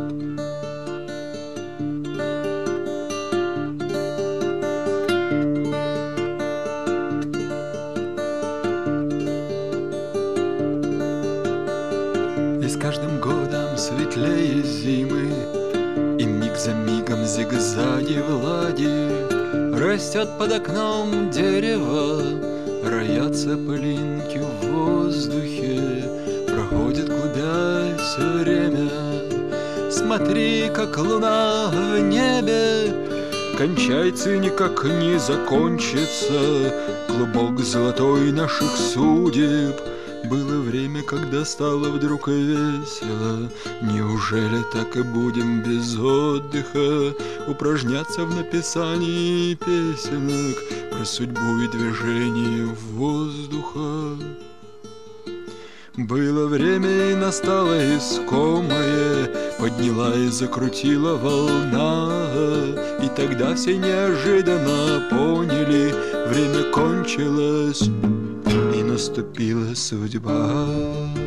И с каждым годом светлее зимы, и миг за мигом зигзаги Влади. Растет под окном дерево, роятся пылинки в воздухе, проходит клубясь время. Смотри, как луна в небе кончается и никак не закончится. Клубок золотой наших судеб. Было время, когда стало вдруг весело. Неужели так и будем без отдыха упражняться в написании песенок про судьбу и движение воздуха? Было время и настало искомое, подняла и закрутила волна, и тогда все неожиданно поняли, время кончилось, и наступила судьба.